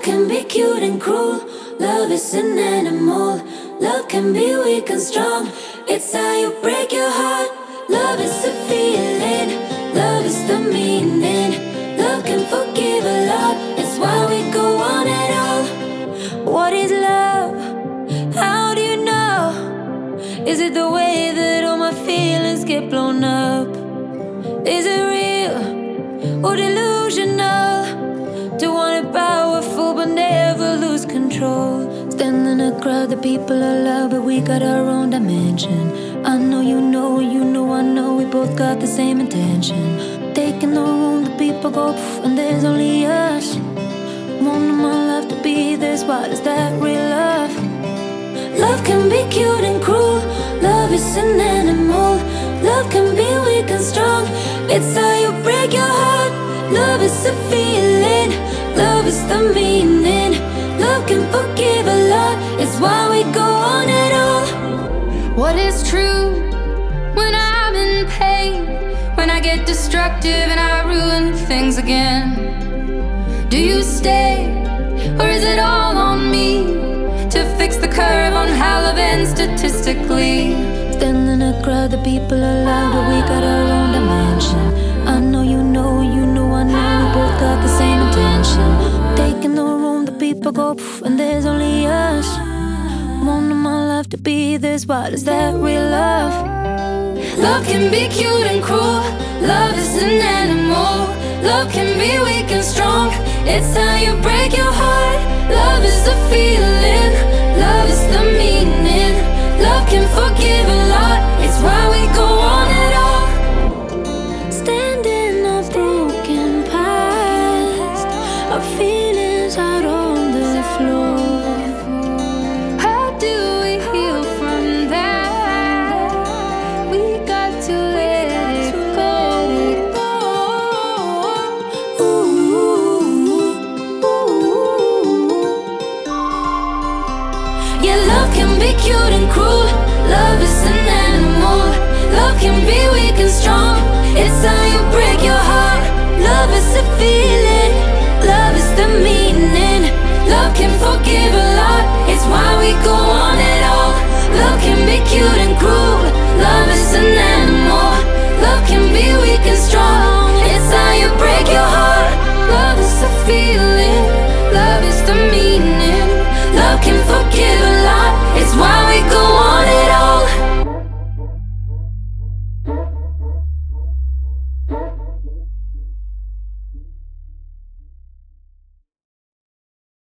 can be cute and cruel. Love is an animal. Love can be weak and strong. It's how you break your heart. Love is a feeling. Love is the meaning. Love can forgive a lot. It's why we go on and on. What is love? How do you know? Is it the way that all my feelings get blown up? Is it real or delusional? To want it powerful but never lose control. Stand in a crowd, the people are loud, but we got our own dimension. I know you know, I know we both got the same intention. Taking the room, the people go poof, and there's only us. Want my love to be this, what is that real love? Love can be cute and cruel. Love is an animal. Love can be weak and strong. It's how you break your heart. Love is a feeling. Love is the meaning. Love can forgive a lot. It's why we go on and on. What is true when I'm in pain? When I get destructive and I ruin things again? Do you stay, or is it all on me to fix the curve on how love ends statistically? Stand in a crowd, the people are loud, but we got our own dimension. I know you know, I know we both got the same intention. Taking the room, the people go poof, and there's only us. Want my love to be this, what is that real love? Love can be cute and cruel. Love is an animal. Love can be weak and strong. It's how you break your heart. Love is a feeling. Love is the meaning. Love can forgive a lot. It's why we go on and on. Standing on broken past, our feelings out on the floor. How do we heal from that? We got to let it go. Yeah, love can be cute and cruel. Love is an animal. Love can be weak and strong. It's how you break your heart. Love is a feeling.